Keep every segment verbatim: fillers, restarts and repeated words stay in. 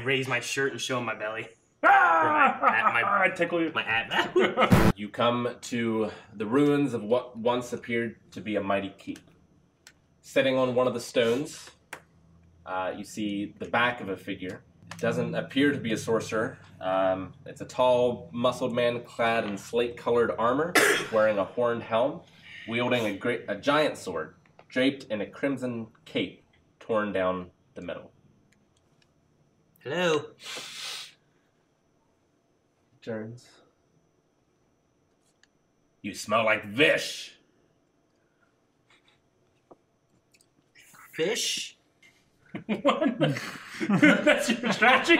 raise my shirt and show him my belly. Ah! My, my, I tickle you. my ab. You come to the ruins of what once appeared to be a mighty keep. Sitting on one of the stones, uh, you see the back of a figure. It doesn't appear to be a sorcerer. Um, it's a tall, muscled man clad in slate-colored armor, wearing a horned helm, wielding a, great, a giant sword, draped in a crimson cape torn down the middle. Hello. Turns. You smell like Vish. Fish? What? That's your strategy?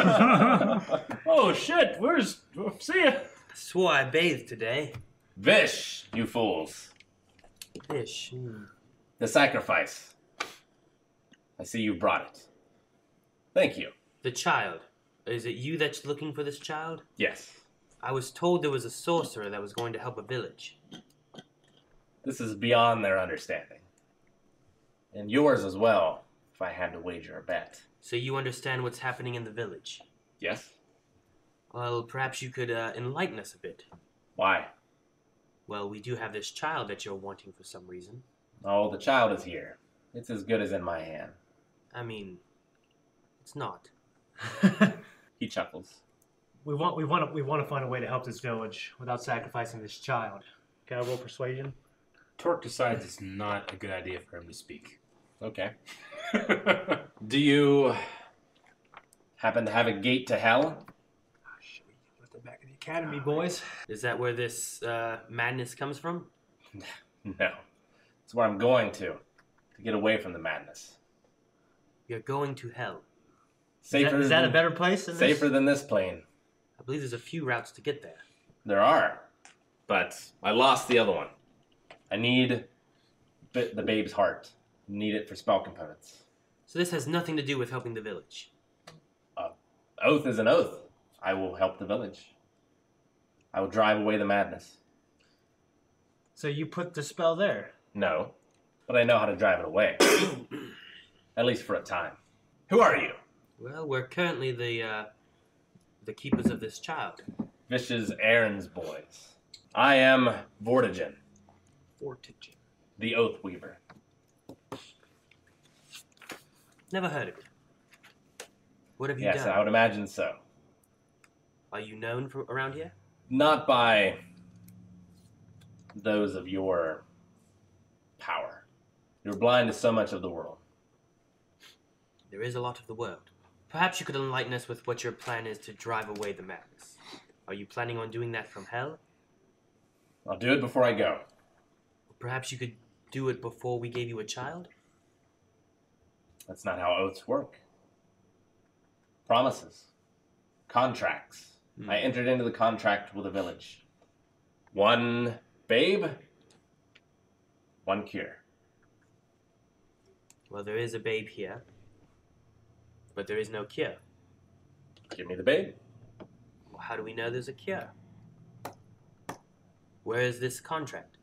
Oh shit, where's... See ya. Swore I bathed today. Vish, you fools. Fish. Hmm. The sacrifice. I see you brought it. Thank you. The child. Is it you that's looking for this child? Yes. I was told there was a sorcerer that was going to help a village. This is beyond their understanding. And yours as well, if I had to wager a bet. So you understand what's happening in the village? Yes? Well, perhaps you could uh, enlighten us a bit. Why? Well, we do have this child that you're wanting for some reason. Oh, the child is here. It's as good as in my hand. I mean, it's not. He chuckles. We want we want to we want to find a way to help this village without sacrificing this child. Can I roll persuasion? Torque decides it's not a good idea for him to speak. Okay. Do you happen to have a gate to hell? At the back of the academy, boys. Is that where this uh, madness comes from? No. It's where I'm going to, to get away from the madness. You're going to hell. Safer Is that, is that than, a better place than safer this? than this plane. I believe there's a few routes to get there. There are, but I lost the other one. I need the the babe's heart. Need it for spell components. So this has nothing to do with helping the village. Uh, oath is an oath. I will help the village. I will drive away the madness. So you put the spell there. No, but I know how to drive it away. At least for a time. Who are you? Well, we're currently the uh, the keepers of this child. Vish's errands boys. I am Vortigin, Vortigin. the Oath Weaver. Never heard of it. What have you Yes, done? I would imagine so. Are you known for around here? Not by those of your power. You're blind to so much of the world. There is a lot of the world. Perhaps you could enlighten us with what your plan is to drive away the madness. Are you planning on doing that from hell? I'll do it before I go. Perhaps you could do it before we gave you a child? That's not how oaths work. Promises. Contracts. Hmm. I entered into the contract with a village. One babe, one cure. Well, there is a babe here, but there is no cure. Give me the babe. Well, how do we know there's a cure? Where is this contract?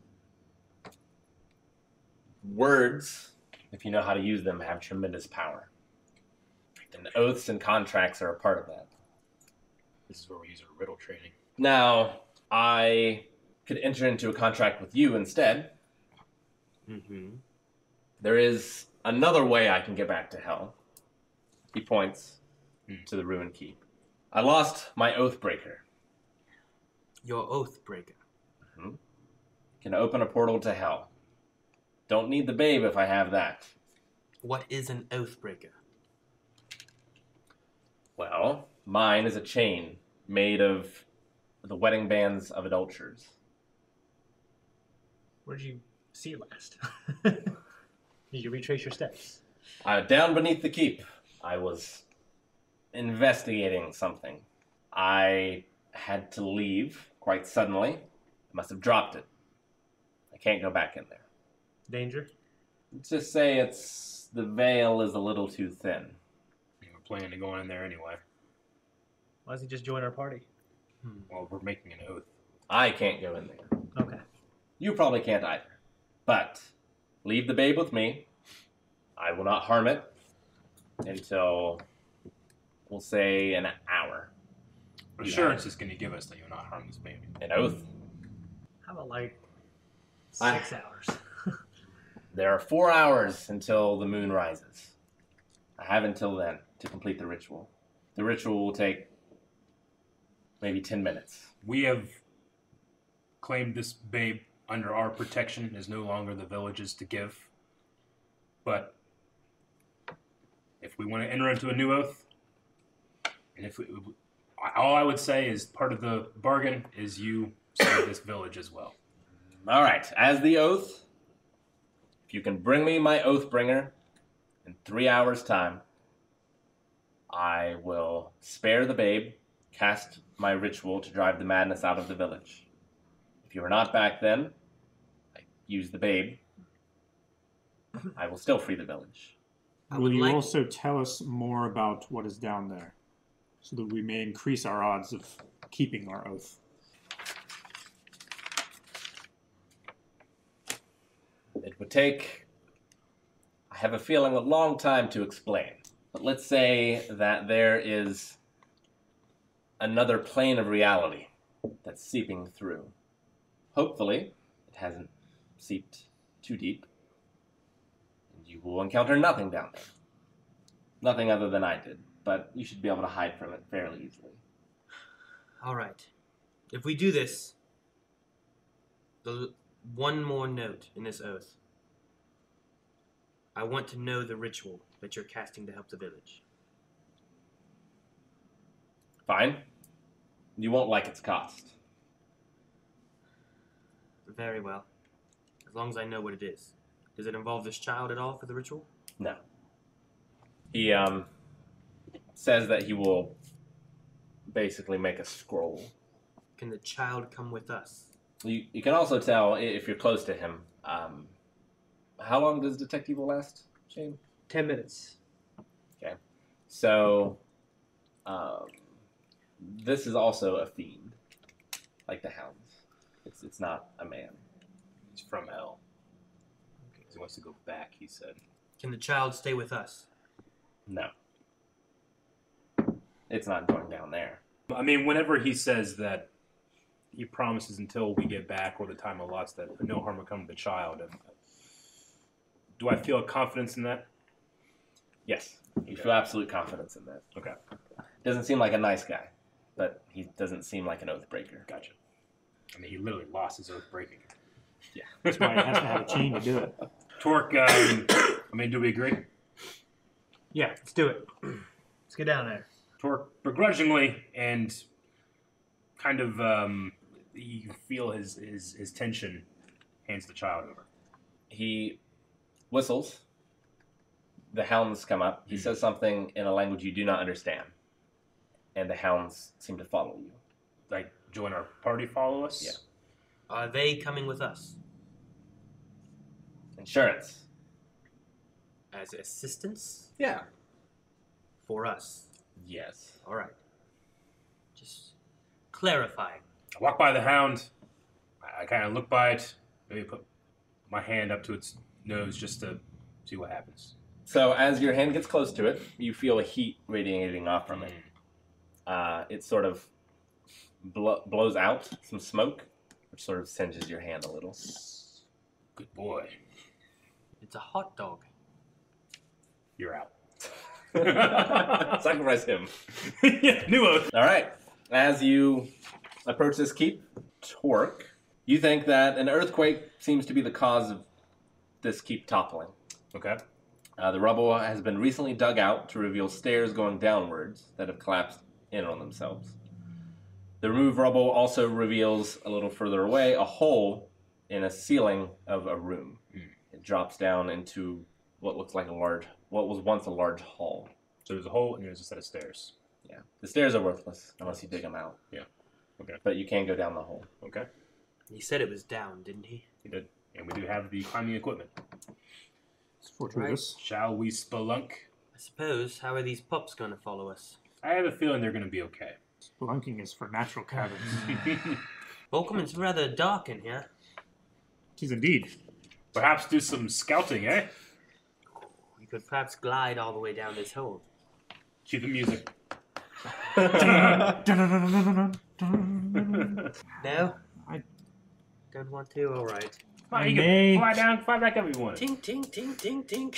Words, if you know how to use them, have tremendous power. And oaths and contracts are a part of that. This is where we use our riddle training. Now, I could enter into a contract with you instead. Mm-hmm. There is another way I can get back to hell. He points Hmm. to the ruined keep. I lost my oath breaker. Your oath breaker. Mm-hmm. Can open a portal to hell. Don't need the babe if I have that. What is an oath breaker? Well, mine is a chain made of the wedding bands of adulterers. Where did you see it last? Did you retrace your steps? Uh, down beneath the keep, I was investigating something. I had to leave quite suddenly. I must have dropped it. I can't go back in there. Danger? Let's just say it's the veil is a little too thin. We're planning to go in there anyway. Why doesn't he just join our party? Hmm. Well, we're making an oath. I can't go in there. Okay. You probably can't either. But leave the babe with me. I will not harm it until we'll say an hour. What assurance is going to give us that you'll not harm this baby? An oath. How about like I- six hours? There are four hours until the moon rises. I have until then to complete the ritual. The ritual will take maybe ten minutes. We have claimed this babe under our protection. It is no longer the village's to give. But if we want to enter into a new oath, and if we, all I would say is part of the bargain is you save this village as well. All right, as the oath, if you can bring me my oath bringer in three hours' time, I will spare the babe, cast my ritual to drive the madness out of the village. If you are not back then, I use the babe. I will still free the village. I Will would you like- also tell us more about what is down there, so that we may increase our odds of keeping our oath? It would take, I have a feeling, a long time to explain. But let's say that there is another plane of reality that's seeping through. Hopefully, it hasn't seeped too deep. And you will encounter nothing down there. Nothing other than I did. But you should be able to hide from it fairly easily. All right. If we do this, the one more note in this oath. I want to know the ritual that you're casting to help the village. Fine. You won't like its cost. Very well. As long as I know what it is. Does it involve this child at all for the ritual? No. He um says that he will basically make a scroll. Can the child come with us? You, you can also tell i- if you're close to him. Um, how long does Detect Evil last, Shane? Ten minutes. So, um, this is also a fiend, like the hounds. It's it's not a man. He's from hell. He wants to go back, he said. Can the child stay with us? No. It's not going down there. I mean, whenever he says that he promises until we get back or the time allots that no harm will come to the child, and do I feel confidence in that? Yes, you feel absolute confidence in that. Okay, Doesn't seem like a nice guy, but he doesn't seem like an oath breaker. gotcha. I mean, he literally lost his oath breaking. Yeah. That's why it has to have a chain to do it. Torque, um, I mean, do we agree? Yeah, let's do it. Let's get down there. Torque, begrudgingly and kind of, um, you can feel his, his, his tension, hands the child over. He whistles. The hounds come up. He says something in a language you do not understand. And the hounds seem to follow you. Like, join our party, follow us? Yeah. Are they coming with us? Insurance. As assistance? Yeah. For us. Yes. All right. Just clarifying. I walk by the hound. I, I kind of look by it. Maybe put my hand up to its nose just to see what happens. So as your hand gets close to it, you feel a heat radiating off from it. Uh, it sort of blo- blows out some smoke, which sort of singes your hand a little. Good boy. It's a hot dog. You're out. Sacrifice him. Yeah, new oath. All right. As you approach this keep, Torque, you think that an earthquake seems to be the cause of this keep toppling. Okay. Uh, the rubble has been recently dug out to reveal stairs going downwards that have collapsed in on themselves. The removed rubble also reveals a little further away a hole in a ceiling of a room. Mm. It drops down into what looks like a large, what was once a large hall. So there's a hole and there's a set of stairs. Yeah, the stairs are worthless unless you dig them out. Yeah. Okay. But you can go down the hole. Okay. He said it was down, didn't he? He did. And we do have the climbing equipment. It's fortuitous. Shall we spelunk? I suppose. How are these pups going to follow us? I have a feeling they're going to be okay. Spelunking is for natural caverns. Volcom, it's rather dark in here. It is indeed. Perhaps do some scouting, eh? We could perhaps glide all the way down this hole. Cue the music. No? I- Don't want to? Alright. Fine, you May- can fly down, fly back up if you want. Tink, tink, tink, tink, tink.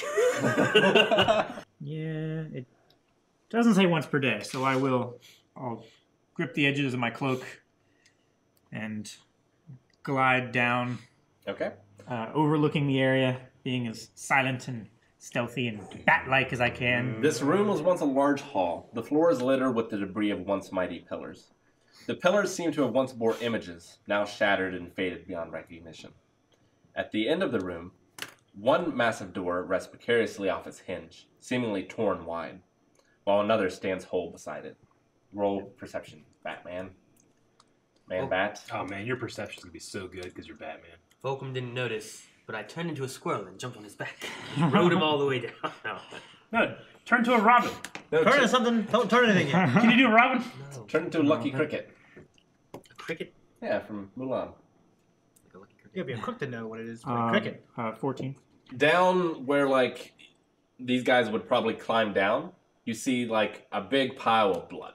Yeah, it doesn't say once per day, so I will. I'll grip the edges of my cloak and glide down, Okay. uh, overlooking the area, being as silent and stealthy and bat-like as I can. This room was once a large hall. The floor is littered with the debris of once mighty pillars. The pillars seem to have once bore images, now shattered and faded beyond recognition. At the end of the room, one massive door rests precariously off its hinge, seemingly torn wide, while another stands whole beside it. Roll perception, Batman. Man Oh. bat. Oh man, your perception's gonna be so good because you're Batman. Volcom didn't notice, but I turned into a squirrel and jumped on his back. Rode him all the way down. No. No, turn to a Robin. No, Turn turn, into something. Don't turn anything yet. Can you do a Robin? No. turn into a lucky cricket. A cricket? Yeah, from Mulan. Like a lucky cricket. You'll be a cook to know what it is. Um, cricket. Uh, fourteen. Down where, like, these guys would probably climb down, you see, like, a big pile of blood.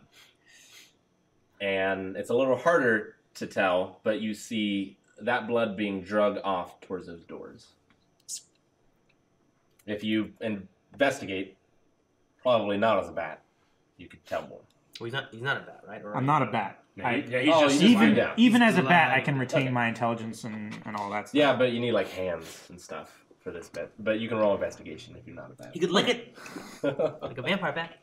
And it's a little harder to tell, but you see that blood being drug off towards those doors. If you investigate, probably not as a bat, you could tell more. Well, he's not, he's not a bat, right? Or I'm not a bat. Yeah, I, he- yeah, he's oh, just he's even lying down. even He's as a bat, I lying. can retain Okay. my intelligence and, and all that stuff. Yeah, but you need, like, hands and stuff for this bit. But you can roll investigation if you're not a bat. He could lick it like a vampire bat.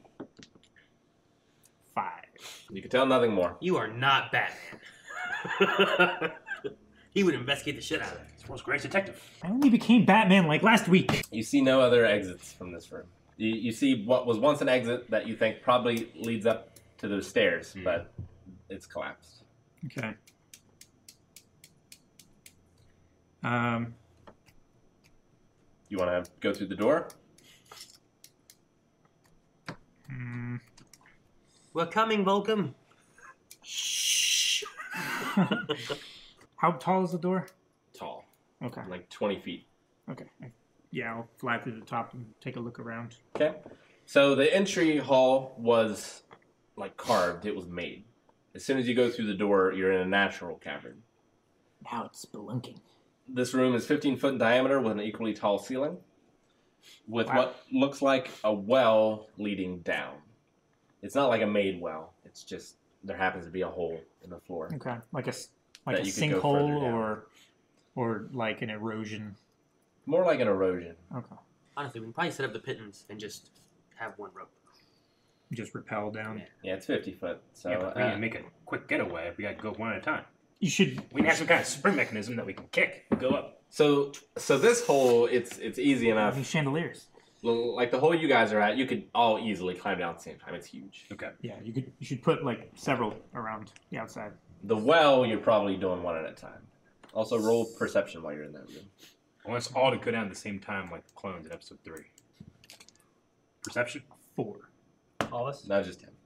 Five. You can tell nothing more. You are not Batman. He would investigate the shit out of it. This world's greatest detective. I only became Batman like last week. You see no other exits from this room. You, you see what was once an exit that you think probably leads up to those stairs, Hmm. but it's collapsed. Okay. Um. You want to go through the door? hmm. We're coming, Volcom. Shh. How tall is the door? Tall, Okay. like twenty feet. Okay. I- Yeah, I'll fly through the top and take a look around. Okay. So the entry hall was like carved. It was made. As soon as you go through the door, you're in a natural cavern. Now it's spelunking. This room is fifteen foot in diameter with an equally tall ceiling, with Wow. what looks like a well leading down. It's not like a made well. It's just there happens to be a hole in the floor. Okay. Like a s- like That a you could go sinkhole further down. or or like an erosion. More like an erosion. Okay. Honestly, we can probably set up the pittance and just have one rope. Just rappel down. Yeah. Yeah, it's fifty foot. So yeah, but we need uh, to make a quick getaway. We got to go one at a time. You should. We need to have some kind of spring mechanism that we can kick and go up. so so this hole, it's it's easy enough. These chandeliers. L- Like the hole you guys are at, you could all easily climb down at the same time. It's huge. Okay. Yeah, you could. You should put like several around the outside. The well, you're probably doing one at a time. Also, roll perception while you're in that room. I want us all to go down at the same time like the clones in episode three. Perception? Four. All us. Not just him.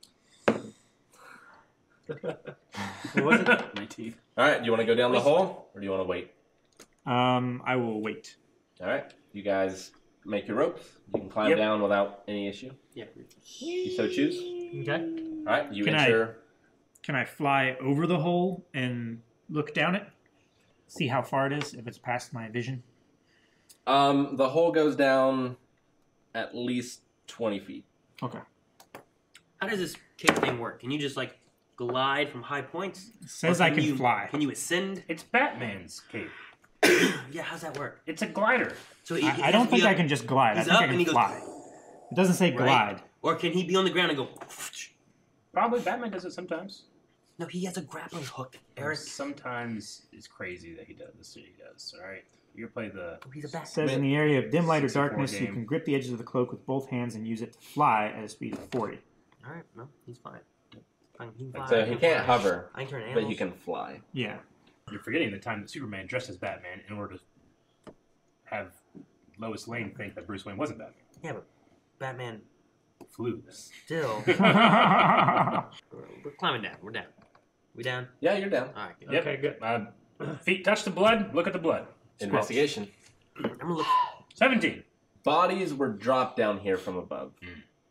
What was it? My teeth. All right, do you want to go down the hole, or do you want to wait? Um, I will wait. All right, you guys make your ropes. You can climb Yep. down without any issue. Yeah. You so choose. Okay. All right, you Can I- enter. Can I fly over the hole and look down it? See how far it is, if it's past my vision. Um, the hole goes down at least twenty feet. Okay. How does this kick thing work? Can you just like glide from high points? It says Or I can you, fly. Can you ascend? It's Batman's cape. Yeah, how's that work? It's a glider. So he, he I, I has don't to think be I up- can just glide. I he's think up I and can he goes, fly. It doesn't say Right. glide. Or can he be on the ground and go? Probably Batman does it sometimes. No, he has a grappling hook, Eric. Sometimes it's crazy that he does. This he does. All right. You play the. Oh, he's a It bat. says in the area of dim light or sixty-four darkness, you game. can grip the edges of the cloak with both hands and use it to fly at a speed of forty. All right, no, he's fine. Fine, he can fly, So I he can can't fly. hover, I can turn but animals. he can fly. Yeah. You're forgetting the time that Superman dressed as Batman in order to have Lois Lane think that Bruce Wayne wasn't Batman. Yeah, but Batman Flew. still. we're, we're climbing down. We're down. We down? Yeah, you're down. All right. Good. Yep. Okay, good. Uh, feet touch the blood. Look at the blood. Investigation. I'm gonna look. seventeen. Bodies were dropped down here from above. Mm.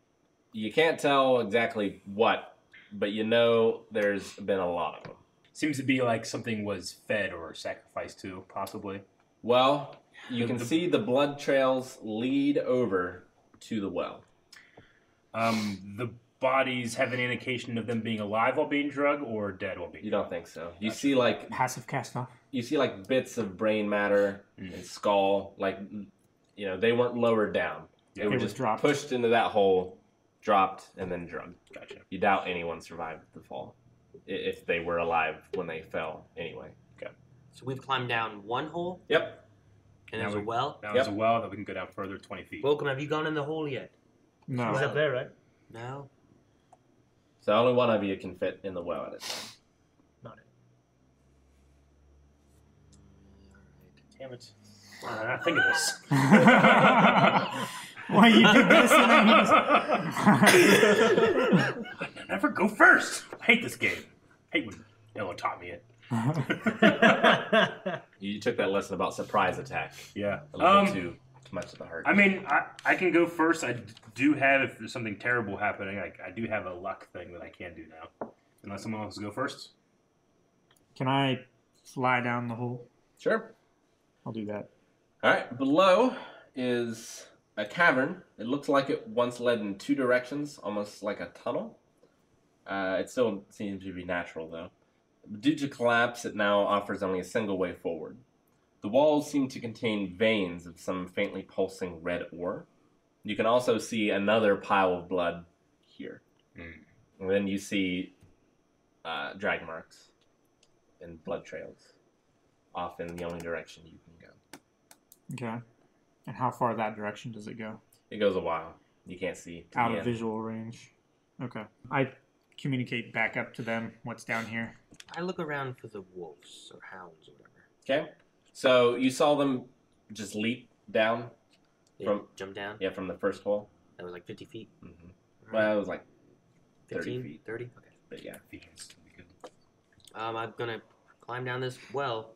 You can't tell exactly what, but you know there's been a lot of them. Seems to be like something was fed or sacrificed to, possibly. Well, you The- can the- see the blood trails lead over to the well. Um, the bodies have an indication of them being alive while being drugged or dead while being You drugged. don't think so. You see like Passive cast off. you see like bits of brain matter Mm. and skull, like you know they weren't lowered down. Yeah, they were it was just dropped. pushed into that hole, dropped, and then drugged. Gotcha. You doubt anyone survived the fall, i- if they were alive when they fell. Anyway. So we've climbed down one hole, Yep. and Now there's a we- well. Now Yep. there's a well that we can go down further, twenty feet. Welcome, have you gone in the hole yet? No. He's up there, right? No. So only one of you can fit in the well at a time. Not it. Damn it. Why did I not think of this? Well, you did this and then you I never go first. I hate this game. I hate when no one taught me it. You took that lesson about surprise attack Yeah. a little Um, too, too much of the heart. I mean, I, I can go first. I do have, if there's something terrible happening, I, I do have a luck thing that I can do now. Unless someone wants to go first. Can I fly down the hole? Sure. I'll do that. All right. Below is a cavern. It looks like it once led in two directions, almost like a tunnel. Uh, it still seems to be natural, though. Due to collapse, it now offers only a single way forward. The walls seem to contain veins of some faintly pulsing red ore. You can also see another pile of blood here. Mm. And then you see uh, drag marks and blood trails off in the only direction you can go. Okay. And how far that direction does it go? It goes a while. You can't see. to Out the of end. visual range. Okay. I communicate back up to them what's down here. I look around for the wolves or hounds or whatever. Okay. So you saw them just leap down. They From- jump down. Yeah, from the first hole. That was like fifty feet. Mm-hmm. Well, it was like thirty fifteen, feet. thirty? Okay. But yeah. Vegans would be good. Um, I'm gonna climb down this well.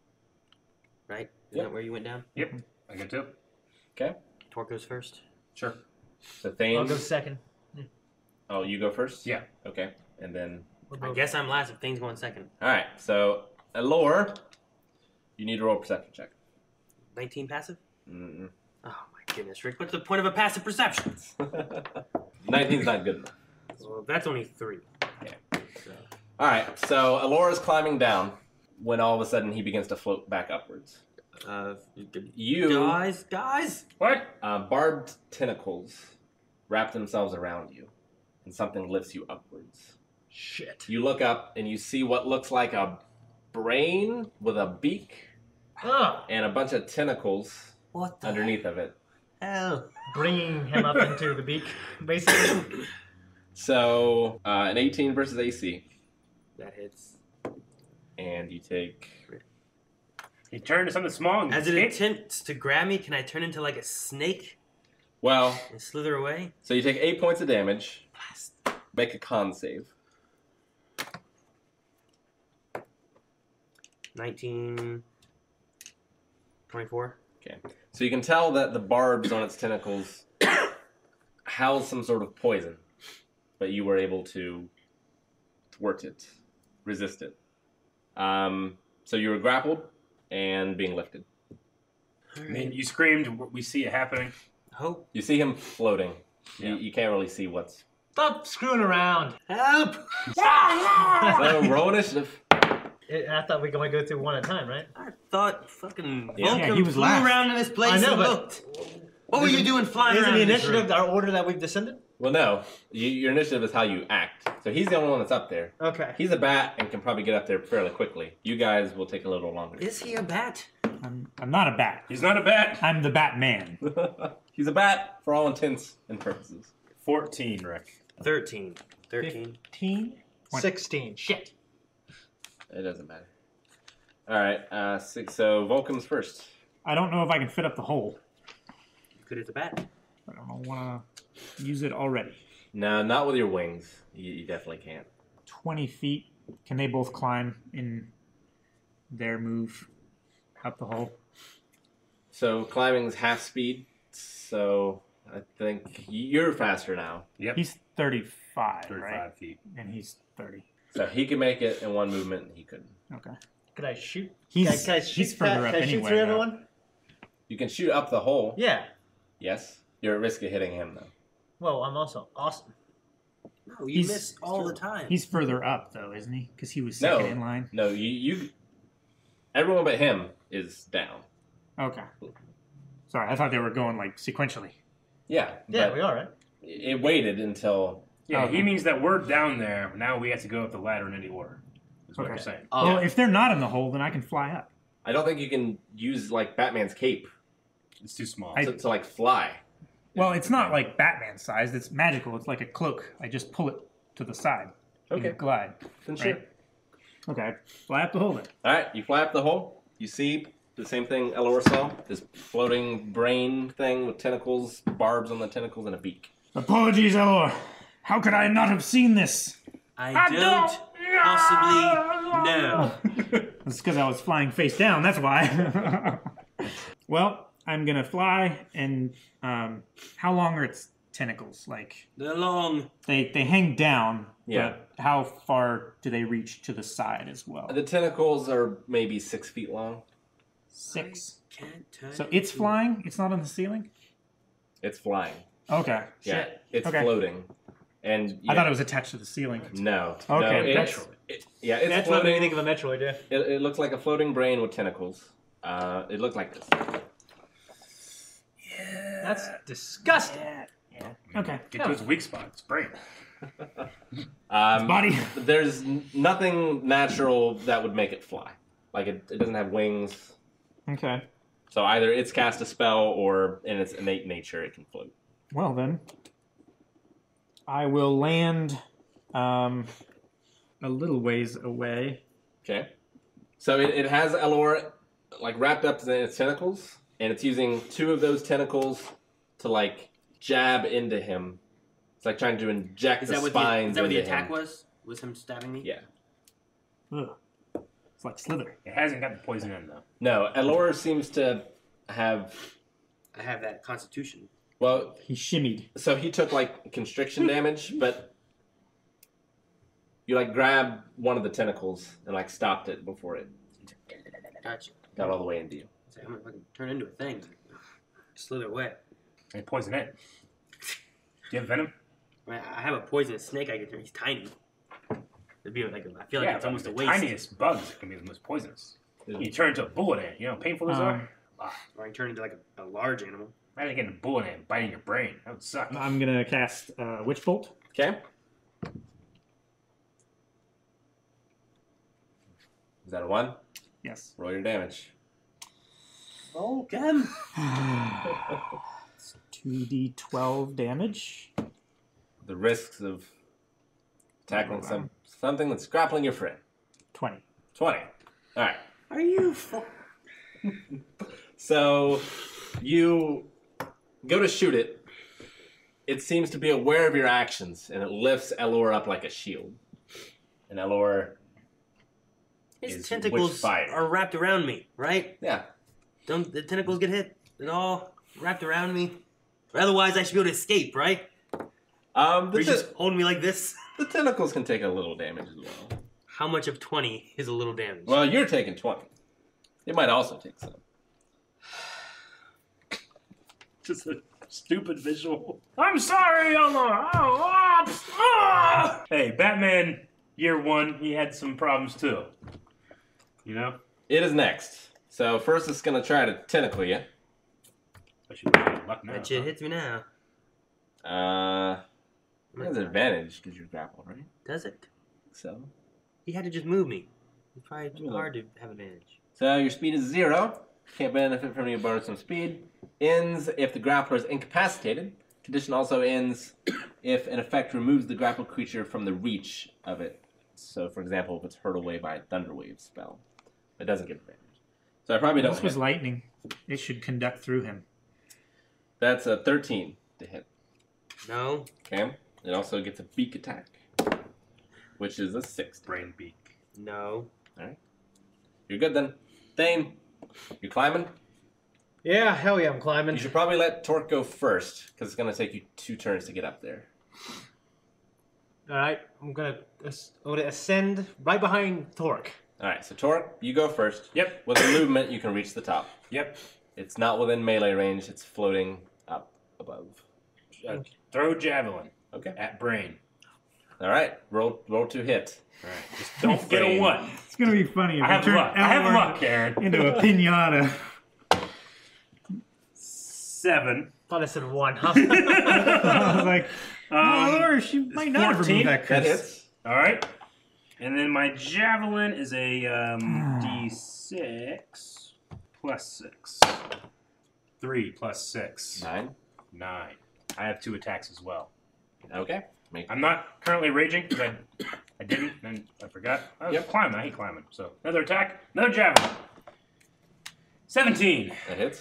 Right? Is Yep. that where you went down? I got two. Torque goes first. Sure. So I'll Thane. go second. Oh, you go first? Yeah. Okay. And then. We're I both- guess I'm last if Thane's going second. Alright. So, Allure, you need to roll a perception check. nineteen passive? Mm-mm. Oh my goodness, Rick. What's the point of a passive perception? nineteen's not good enough. Well, that's only three. Okay. So, Alright. So, Allure's climbing down when all of a sudden he begins to float back upwards. uh, You. guys, guys. What? Uh, barbed tentacles wrap themselves around you, and something lifts you upwards. Shit. You look up, and you see what looks like a brain with a beak Oh, and a bunch of tentacles What the underneath of it. hell? bringing him up into the beak, basically. So, uh, an eighteen versus A C, That hits. and you take... He turned to something small and As it escaped? attempts to grab me, can I turn into like a snake Well, and slither away? so you take eight points of damage. Make a con save. nineteen. twenty-four. So you can tell that the barbs on its tentacles house some sort of poison, but you were able to thwart it, resist it. Um, so you were grappled and being lifted. I mean, you screamed. We see it happening. Hope. You see him floating. Yeah. You, you can't really see what's... Stop screwing around. Help! So roll initiative. It, I thought we could only go through one at a time, right? I thought fucking Yeah. Vulcan Yeah, he was flew last. around in this place I know, and but- looked. What were you doing flying Isn't around the in this initiative room? our order that we've descended? Well, no. You, your initiative is how you act. So he's the only one that's up there. Okay. He's a bat and can probably get up there fairly quickly. You guys will take a little longer. Is he a bat? I'm, I'm not a bat. He's not a bat. I'm the Batman. He's a bat for all intents and purposes. fourteen, Rick. Thirteen. Thirteen. fifteen? What? sixteen. Shit. It doesn't matter. All right. Uh, six, so Vulcan's first. I don't know if I can fit up the hole. You could as a bat. I don't want to use it already. No, not with your wings. You, you definitely can't. twenty feet. Can they both climb in their move up the hole? So climbing's half speed. So I think you're faster now. Yep. He's thirty-five, thirty-five right? feet. And he's thirty. So he can make it in one movement, and he couldn't. Okay. Could I shoot? He's, can I, can I shoot he's further that- up can I shoot anyway. through though. everyone? You can shoot up the hole. Yeah. Yes. You're at risk of hitting him, though. Well, I'm also awesome. No, you He's- miss all the time. He's further up, though, isn't he? Because he was No. second in line. No, you, you. Everyone but him is down. Okay. Sorry, I thought they were going, like, sequentially. Yeah. Yeah, but we are, right? It waited until. Yeah, Okay. he means that we're down there. Now we have to go up the ladder in any order. Is what Okay. I'm saying. Oh, Well, if they're not in the hole, then I can fly up. I don't think you can use like Batman's cape It's too small. I- to, to like fly. Well, it's not like Batman sized. It's magical. It's like a cloak. I just pull it to the side. Okay. And glide. Then sure. Right. Okay. Fly up the hole then. All right, you fly up the hole. You see the same thing Elor saw. This floating brain thing with tentacles, barbs on the tentacles, and a beak. Apologies, Elor. How could I not have seen this? I, don't, possibly know. It's because I was flying face down. That's why. Well, I'm gonna fly, and um, how long are its tentacles? Like They're long. they they hang down. Yeah. But how far do they reach to the side as well? The tentacles are maybe six feet long. Six. Can't turn So it's into- flying. It's not on the ceiling. It's flying. Okay. Yeah, Shit. it's Okay. floating. And yeah, I thought it was attached to the ceiling. no. Okay, no, it's, that's- it- yeah, it's That's what floating. we think of a Metroid, yeah. It, it looks like a floating brain with tentacles. Uh, it looked like this. That's disgusting. Yeah. Okay. Get to its weak spot. It's brain. Um, Body. There's n- nothing natural that would make it fly. Like it, it doesn't have wings. Okay. So either it's cast a spell or in its innate nature it can float. Well then, I will land um, a little ways away. Okay. So it, it has Elor like wrapped up in its tentacles, and it's using two of those tentacles to like jab into him. It's like trying to inject Is the that what the, spines is that what the into attack him. was? Was him stabbing me? Yeah. Ugh. It's like Slither. It hasn't got the poison in though. No, Elor seems to have. I have that constitution. Well, He shimmied. so he took like constriction damage, but you like grabbed one of the tentacles and like stopped it before it Gotcha. got all the way into you. So I'm gonna fucking turn into a thing. Slither away. And poison it. Do you have venom? I, mean, I have a poisonous snake I can turn. He's tiny. It'd be like a, I feel like yeah, it's but almost the a waste. tiniest bugs can be the most poisonous. You turn into a bullet ant. You know how painful those Um, are? Or I can turn into like a, a large animal. Imagine getting a bullet ant biting your brain. That would suck. I'm gonna cast uh, Witch Bolt. Okay. Is that a one? Yes. Roll your damage. Oh, Ken. two d twelve damage. The risks of tackling some something that's grappling your friend. twenty. Twenty. All right. Are you? Fu- So you go to shoot it. It seems to be aware of your actions, and it lifts Elor up like a shield. And Elor, His Is tentacles which fire? are wrapped around me, right? yeah, Don't the tentacles get hit? They're all wrapped around me. Or otherwise, I should be able to escape, right? um, Or the, you te- just hold me like this. the tentacles can take a little damage as well. How much of twenty is a little damage? Well, you're taking twenty. It might also take some. Just a stupid visual. I'm sorry, Elor. Oh, oh, oh. Hey, Batman year one, he had some problems too. You know? It is next. So first, it's gonna try to tentacle you. I should be getting luck now. that shit huh? hits me now. Uh, it has an advantage because you're grappled, right? Does it? So, He had to just move me. It's probably Let me hard to have advantage. so your speed is zero. Can't benefit from any bonus from speed. Ends if the grappler is incapacitated. Condition also ends if an effect removes the grappled creature from the reach of it. So, for example, if it's hurled away by a Thunderwave spell, it doesn't give advantage. So I probably don't. This was hit. lightning. It should conduct through him. That's a thirteen to hit. No. Okay. It also gets a beak attack, which is a six. Brain beak. No. You're good then. Thane, you climbing? Yeah, hell yeah, I'm You climbing. should probably let Torque go first, because it's going to take you two turns to get up there. All right, I'm gonna, as- I'm gonna ascend right behind Torque. All right, so Torque, you go first. Yep. With a movement, you can reach the top. Yep. It's not within melee range. It's floating up above. Uh, throw javelin Okay. at brain. All right. Roll roll to hit. All right. Just don't get a one. It's gonna be funny if I we have turn luck. I have Elor luck, Aaron. into a pinata. Seven. Thought I said one, huh? I was like, Um, oh, Lord, she might not have fourteen. removed that That curse. hits. All right. And then my javelin is a um, d six plus six. Three plus six. Nine. Nine. I have two attacks as well. Okay. Make I'm not currently raging because I, I didn't and I forgot. I was Yep. climbing. I hate climbing. So another attack. Another javelin. Seventeen. that hits.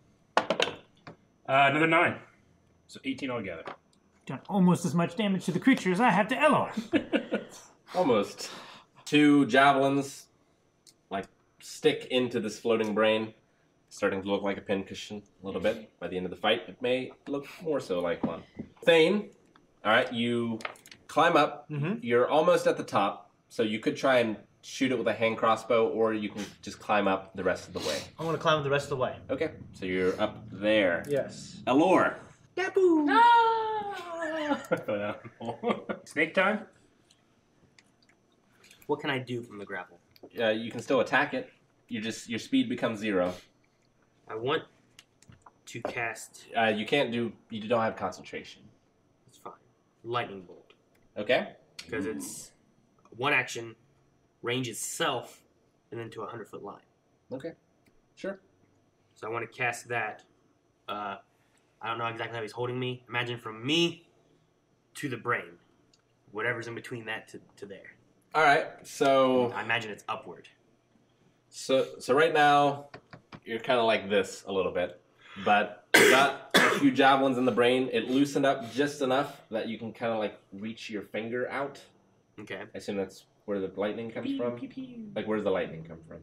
Uh, another nine. So eighteen altogether. Done almost as much damage to the creature as I have to Elor. Almost. Two javelins, like, stick into this floating brain, starting to look like a pincushion a little bit. By the end of the fight, it may look more so like one. Thane, all right, you climb up. Mhm. You're almost at the top, so you could try and shoot it with a hand crossbow, or you can just climb up the rest of the way. I'm gonna climb the rest of the way. Okay, so you're up there. Yes. Elor. Snake time. What can I do from the grapple? Uh, you can still attack it. You just your speed becomes zero. I want to cast. Uh, you can't do. You don't have concentration. It's fine. Lightning bolt, Okay. because it's one action, range itself, and then to a hundred foot line. Okay. Sure. So I want to cast that. Uh, I don't know exactly how he's holding me. Imagine from me to the brain, whatever's in between that to, to there. All right. So I imagine it's upward. so so right now you're kind of like this a little bit, but you got a few javelins in the brain. It loosened up just enough that you can kind of like reach your finger out. Okay. I assume that's where the lightning comes from. Like, where's the lightning come from?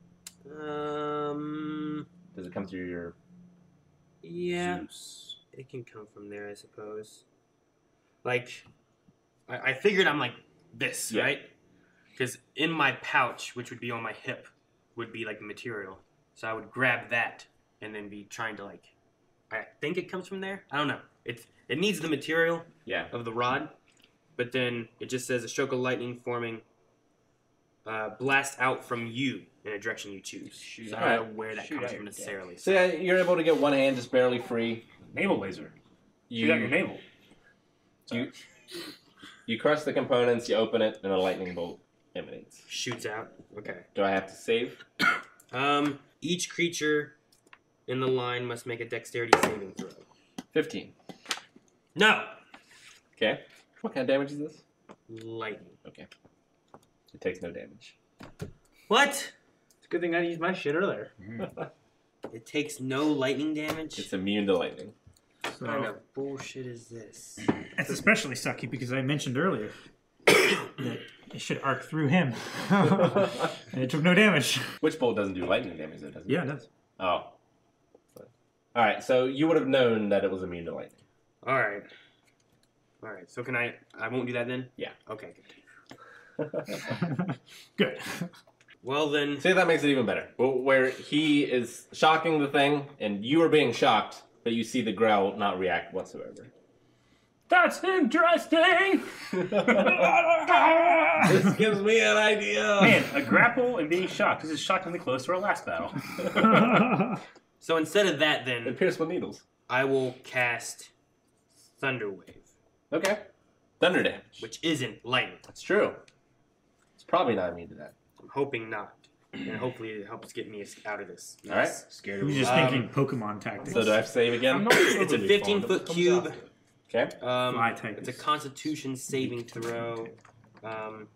Um. Does it come through your? Yeah. Zeus. It can come from there, I suppose. Like, I, I figured I'm like this, Yeah. right? Because in my pouch, which would be on my hip, would be like the material. So I would grab that and then be trying to like. I think it comes from there. I don't know. It's it needs the material Yeah. of the rod, but then it just says a stroke of lightning forming. Uh, blast out from you in a direction you choose. Shoot so out- I don't know where that shoot comes out from your necessarily. So yeah, you're able to get one hand just barely free. Naval laser. You Shoot out your navel. you you crush the components. You open it, and a lightning bolt emanates. Shoots out. Okay. Do I have to save? Um, each creature in the line must make a dexterity saving throw. Fifteen. No! Okay. What kind of damage is this? Lightning. Okay. It takes no damage. What? It's a good thing I used my shit earlier. It takes no lightning damage? It's immune to lightning. What kind So of bullshit is this? it's especially sucky because I mentioned earlier that it should arc through him. And it took no damage. Witch bolt doesn't do lightning damage, though, does it? Yeah, it does. Oh. All right. So you would have known that it was immune to lightning. Alright. Alright, so can I... I won't do that then? Yeah. Okay, good. Good. Well then... See, that makes it even better. Well, where he is shocking the thing, and you are being shocked, but you see the growl not react whatsoever. That's interesting. This gives me an idea. Man, a grapple and being shocked. This is shockingly close to our last battle. So instead of that It then, pierced with needles. I will cast Thunder Wave, Okay. Thunder damage. which isn't lightning. That's true. It's probably not immune to that. I'm hoping not. And hopefully it helps get me out of this. All right. Scared He was of just Um, thinking Pokemon tactics. So do I have to save again? I'm not It's a overly fifteen fond of foot it. Comes cube. off. Okay. Um, Fly type it's a is- Constitution saving throw. Um,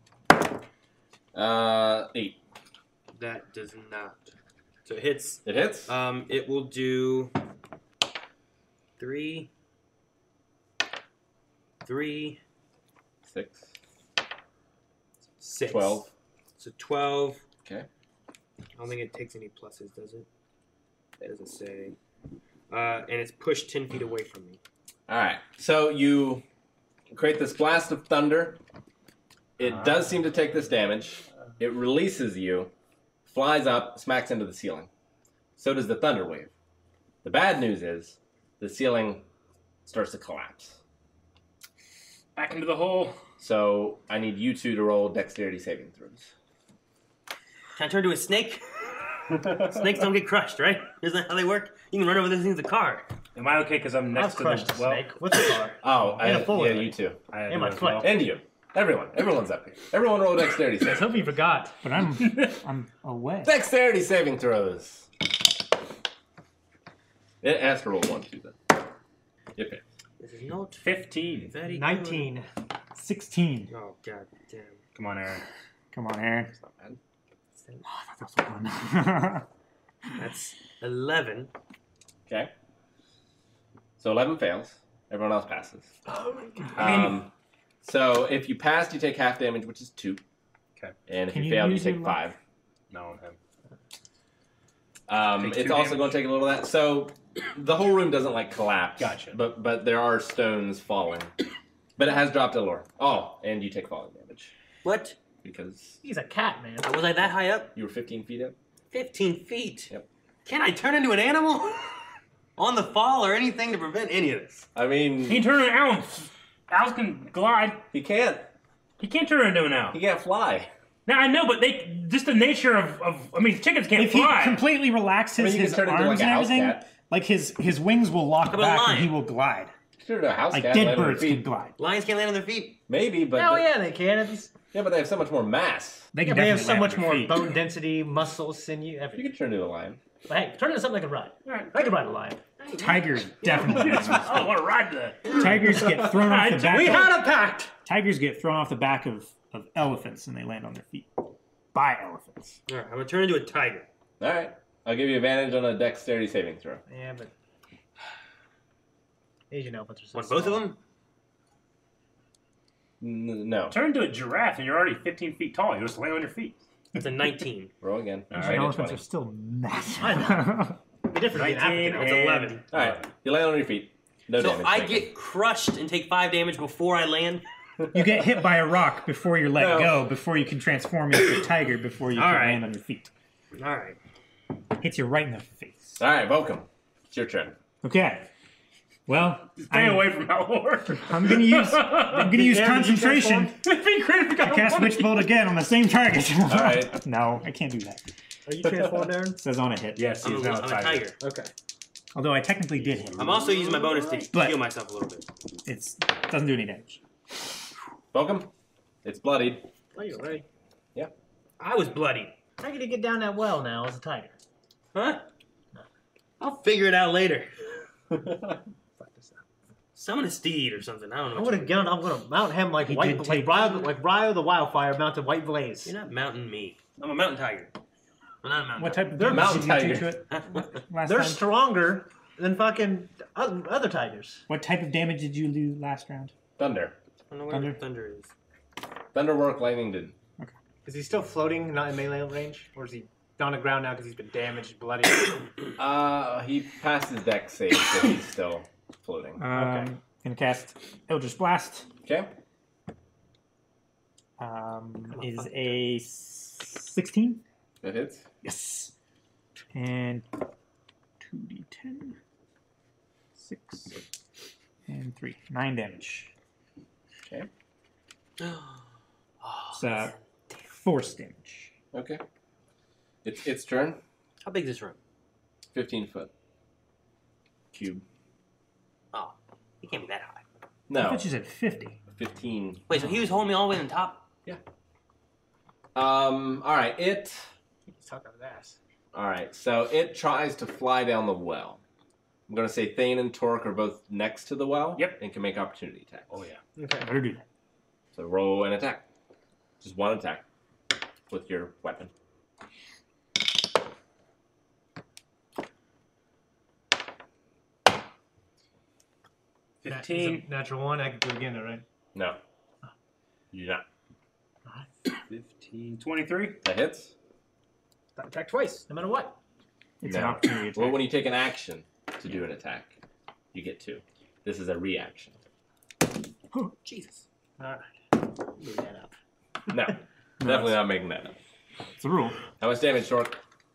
Uh, eight. that does not. So it hits. It hits. Um, it will do three, three, Six. six. Twelve. So twelve. Okay. I don't think it takes any pluses, does it? That doesn't say. Uh, and it's pushed ten feet away from me. All right. So you create this blast of thunder. It Uh. does seem to take this damage. It releases you, flies up, smacks into the ceiling. So does the thunder wave. The bad news is the ceiling starts to collapse. Back into the hole. So I need you two to roll dexterity saving throws. Can I turn into a snake? Snakes don't get crushed, right? Isn't that how they work? You can run over those things with a car. Am I okay? Because I'm I've next to crushed the a well. snake with a car. Oh, I, And a full yeah, one. you too. I And my do as foot. well. And you. Everyone. Everyone's up here. Everyone roll dexterity Let's saving. hope you forgot. But I'm I'm away. Dexterity saving throws. It has to roll one, too, then. You pick. This is not Fifteen. very good. nineteen. Sixteen. Oh, god damn. Come on, Aaron. Come on, Aaron. It's not bad. That's one. That's eleven. Okay. So eleven fails. Everyone else passes. Oh my god. I mean- Um, so if you passed, you take half damage, which is two. Okay. And if Can you you failed, you use your take luck? five. No, on him. Um, Take it's two also damage. going to take a little of that. So the whole room doesn't like collapse. Gotcha. But but there are stones falling. But it has dropped a lore. Oh, and you take falling damage What? because He's a cat, man. Was I that high up? you were fifteen feet up. fifteen feet. Yep. Can I turn into an animal? On the fall or anything to prevent any of this? I mean, He can turn into an owl. Owls can glide. he can't. He can't turn into an owl. He can't fly. Now I know, but they just the nature of, of I mean, chickens can't If he fly. completely I relaxes mean, you his can turn into arms like a and house everything, cat. like his his wings will lock How about a back and lion? he will glide. Turn into a house Like cat. dead land on their birds can feet. glide. Lions can't land on their feet. Maybe, but Oh they- yeah, they can. It's, yeah, but they have so much more mass. They yeah, can they have definitely so land much on their more feet. bone density, muscle, sinew, You everything. can turn into a lion. But hey, turn into something I can ride. I can ride a lion. Tigers definitely. I want to ride that. Tigers get thrown off the back. We of, had a pact. Tigers get thrown off the back of, of elephants and they land on their feet by elephants. Alright, I'm gonna turn into a tiger. All right. I'll give you advantage on a dexterity saving throw. Yeah, but Asian elephants are so Want both of small. them? N- no. Turn into a giraffe and you're already fifteen feet tall. You just lay on your feet. It's a nineteen. Roll again. All Asian right, elephants twenty. are still massive. I know. The difference between nineteen African It's and- eleven. All right. You land on your feet. No So damage. I taken. get crushed and take five damage before I land? You get hit by a rock before you're let No. go, before you can transform into a tiger, before you All can right. land on your feet. Alright. Hits you right in the face. All right, Volcom. It's your turn. Okay. Well, Stay I'm, away from Malor. I'm gonna use I'm gonna use Aaron, did you concentration. Be great if you got Cast one. Witch Bolt again on the same target. All right. No, I can't do that. Are you transformed, Aaron? It says on a hit. Yes, I'm, he's a, now I'm a a tiger. tiger. Okay. Although I technically did hit. I'm also using my bonus to But- heal myself a little bit. It's doesn't do any damage. Volcom. It's bloodied. Oh, you're ready. I was bloody. How can you get down that well now as a tiger? Huh? I'll figure it out later. Fuck this up. Summon a steed or something. I don't know. I'm what gonna get on. I'm gonna mount him like He white, did like take- Ryo, like Ryo the Wildfire mounted White Blaze. You're not mounting me. I'm a mountain tiger. I'm not a mountain What type of They're damage did you mountain do to tiger. it last They're time? stronger than fucking other, other tigers. What type of damage did you do last round? Thunder. I don't know where Thunder? thunder is. Thunder work, lightning didn't. Is he still floating, not in melee range, or is he on the ground now because he's been damaged, bloody? Uh, he passed his deck save, so he's still floating. Um, Gonna cast Eldritch Blast. Okay. Um, on, is fuck. a sixteen. That hits. Yes. And two d ten. Six. And three. Nine damage. Okay. It's uh, force damage. Okay. It's its turn. How big is this room? Fifteen foot. Cube. Oh, he can't be that high. I No. thought you said fifty. Fifteen. Wait, so he was holding me all the way on the top? Um. All right. It. He's talking his ass. All right. So it tries to fly down the well. I'm gonna say Thane and Torque are both next to the well. Yep. And can make opportunity attacks. Oh yeah. Okay. Better do that. So roll an attack. Just one attack with your weapon. Nat- Fifteen. is it natural one. I can do it again, though, right? No. You do not. Fifteen. Twenty-three. That hits. Attack twice, no matter what. It's No. an opportunity attack. Well, when you take an action to do an attack, you get two. This is a reaction. Jesus. All right. Move that up. No, definitely not making that up. It's a rule. How much damage, Torque?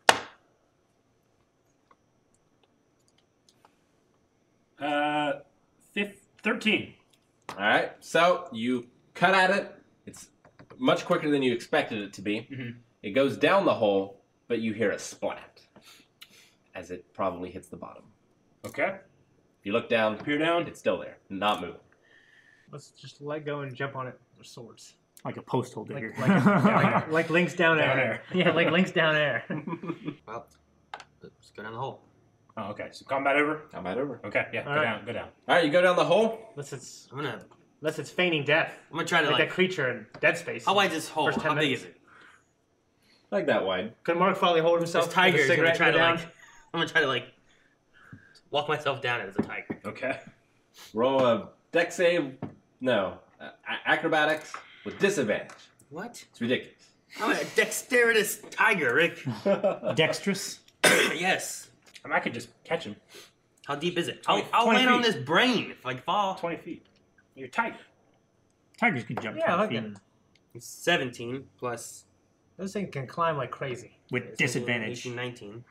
Uh, fifth, thirteen. All right. So you cut at it. It's much quicker than you expected it to be. Mhm. It goes down the hole, but you hear a splat as it probably hits the bottom. Okay. If you look down, Peer down. it's still there, not moving. Let's just let go and jump on it with swords. Like a postal digger. Like, like, like, like Link's down, Down air. Yeah, like Link's down air. Well, let's go down the hole. Oh, okay. So combat over. Combat over. Okay. Yeah. All go right. down. Go down. All right, you go down the hole. Unless it's I'm gonna. unless it's feigning death, I'm gonna try to like, like. that creature in Dead Space. How wide is this hole? First ten How big minutes. is it? Like that wide. Could Mark Foley hold himself? This tiger with is a gonna cigarette try to down? like. I'm gonna try to like. Walk myself down as a tiger. Okay. Roll a deck save. No, uh, a- acrobatics with disadvantage. What? It's ridiculous. I'm a dexterous tiger, Rick. Dexterous. Yes. I mean, I could just catch him. How deep is it? I'll, twenty, I'll twenty land on feet. this brain if I fall. Twenty feet. You're tight. Tigers can jump Yeah, I like twenty feet it. seventeen plus. This thing can climb like crazy. with disadvantage. eighteen, nineteen.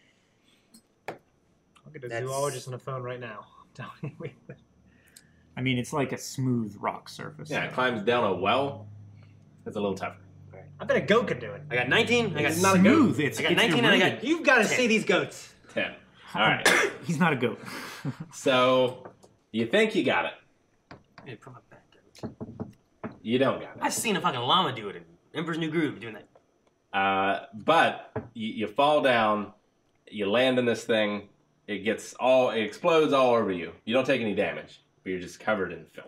I'll get a That's- zoologist on the phone right now. Telling me. I mean, it's like a smooth rock surface. Yeah, it climbs down a well. It's a little tougher. I bet a goat could do it. I got nineteen. I got It's not a goat. Smooth. It's, I got it's nineteen and I got. eroded. You've got to Ten. see these goats. Ten. All right. He's not a goat. So you think you got it. Hey, put my back down. You don't got I've it. seen a fucking llama do it in Emperor's New Groove doing that. Uh, but you, you fall down. You land in this thing. It gets all. It explodes all over you. You don't take any damage, but you're just covered in film.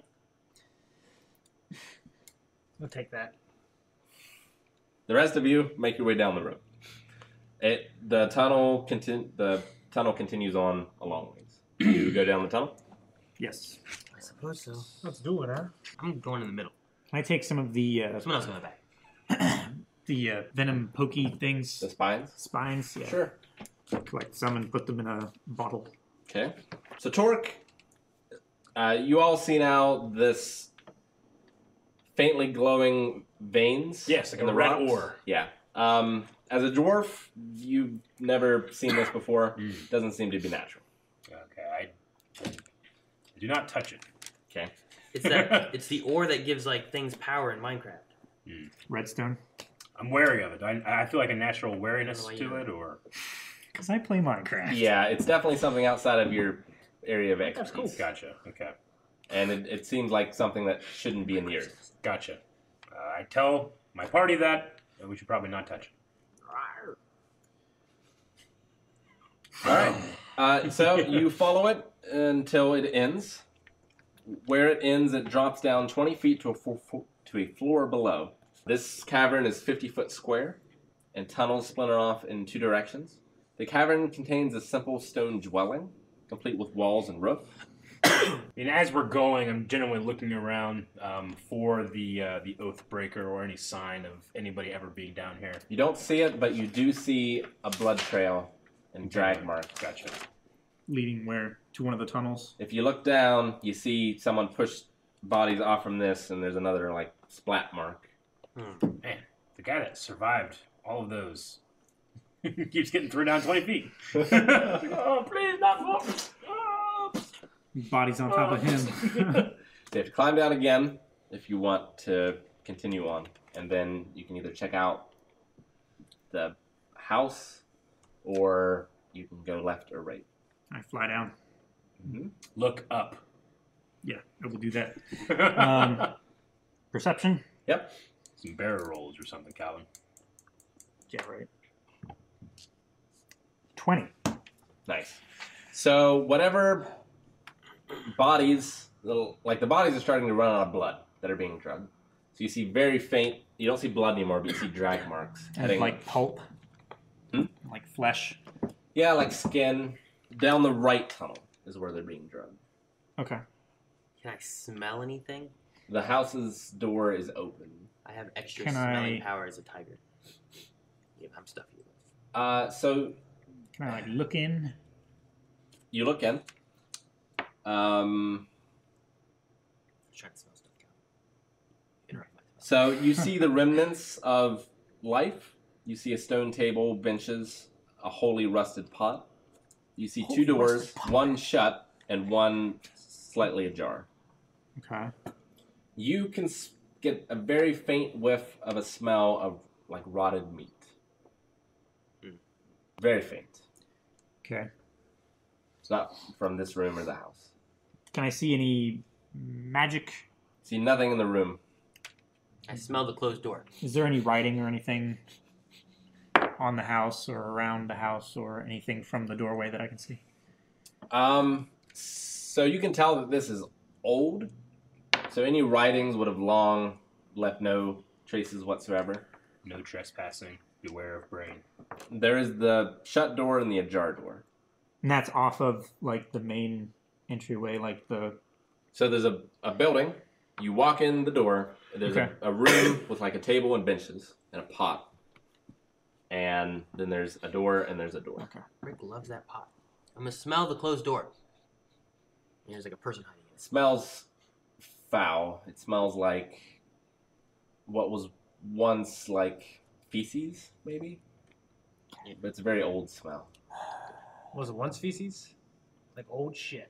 We'll take that. The rest of you make your way down the road. It the tunnel contin- the tunnel continues on a long ways. You go down the tunnel. Yes. I suppose so. Let's do it, huh? I'm going in the middle. Can I take some of the uh, Someone else going back. the uh, venom pokey things, The spines. spines? Yeah. Sure. Collect some and put them in a bottle. Okay. So Torque, uh, you all see now this faintly glowing veins. Yes, like in a the red rocks. ore. Yeah. Um, as a dwarf, you've never seen this before. Mm. Doesn't seem to be natural. Okay. I, I do not touch it. Okay. It's that. It's the ore that gives like things power in Minecraft. Redstone. I'm wary of it. I, I feel like a natural wariness I don't to know why it, or Because I play Minecraft. Yeah, it's definitely something outside of your area of expertise. That's cool. gotcha. Okay, And it, it seems like something that shouldn't be in the earth. gotcha. Uh, I tell my party that uh, we should probably not touch it. All right. Uh, so you follow it until it ends. Where it ends, it drops down twenty feet to a fo- fo- to a floor below. This cavern is fifty foot square, and tunnels splinter off in two directions. The cavern contains a simple stone dwelling, complete with walls and roof. I mean, as we're going, I'm generally looking around um, for the uh, the oath breaker or any sign of anybody ever being down here. You don't see it, but you do see a blood trail and drag marks. Gotcha. Leading where? To one of the tunnels? If you look down, you see someone push bodies off from this, and there's another like splat mark. Man, the guy that survived all of those keeps getting thrown down twenty feet. Oh, please, not more. Oh. Bodies on top of him. So you have to climb down again if you want to continue on, and then you can either check out the house, or you can go left or right. I fly down. Mm-hmm. Look up. Yeah, I will do that. Um, perception? Yep. Some barrel rolls or something, Calvin. Yeah, right. twenty. Nice. So whatever bodies, little like the bodies are starting to run out of blood that are being drugged. So you see very faint. You don't see blood anymore, but you see drag marks And heading like pulp? Hmm? Like flesh? yeah, like skin down the right tunnel is where they're being drugged. Okay. Can I smell anything? The house's door is open. I have extra Can smelling I- power as a tiger. Yep, I'm stuffy. Uh, so Can I like look in? You look in. Um, Trying to smell stuff. Interrupt myself. so you see the remnants of life. You see a stone table, benches, a wholly rusted pot. You see two doors, one shut and one slightly ajar. Okay. You can s- get a very faint whiff of a smell of like rotted meat. Mm. Very faint. Okay. It's not from this room or the house. Can I see any magic? See nothing in the room. I smell the closed door. Is there any writing or anything on the house or around the house or anything from the doorway that I can see? Um, so you can tell that this is old. So any writings would have long left no traces whatsoever. No trespassing. Beware of brain. There is the shut door and the ajar door. And that's off of like the main entryway, like the So there's a, a building. You walk in the door. There's Okay. a, a room with like a table and benches and a pot. And then there's a door and there's a door. okay. Rick loves that pot. I'm gonna smell the closed door. And there's like a person hiding in It it. smells foul. It smells like what was once like feces, maybe. But it's a very old smell. Was it once feces? Like old shit.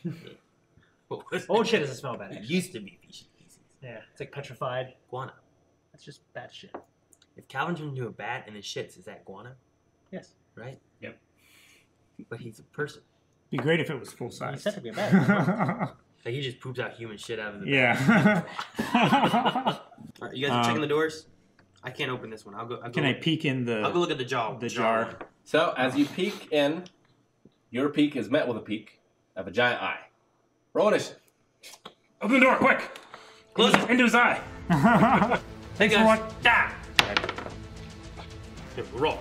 What was Old it? shit doesn't smell bad. It Actually. used to be feces. Yeah, it's like petrified. Guana. That's just bad shit. If Calvin turned into a bat and then shits, is that guana? Yes. Right? Yep. But he's a person. Be great if it was full You size. said to be a bad. Like he just poops out human shit out of the Yeah. All right, you guys are Um, checking the doors? I can't open this one. I'll go. I'll go Can I peek in the I'll go look at the jaw. the jaw jar? one. So as you peek in, your peek is met with a peek of a giant eye. Roll initiative. Open the door, quick! Close it. Into his eye. Hey For guys. what? Ah! Here, roll.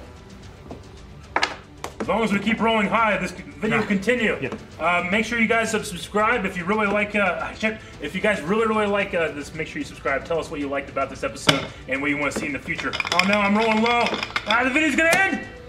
As long as we keep rolling high, this video will continue. Yeah. Uh, make sure you guys subscribe if you really like. Uh, check, if you guys really, really like uh, this, make sure you subscribe. Tell us what you liked about this episode and what you want to see in the future. Oh no, I'm rolling low. Ah, the video's gonna end.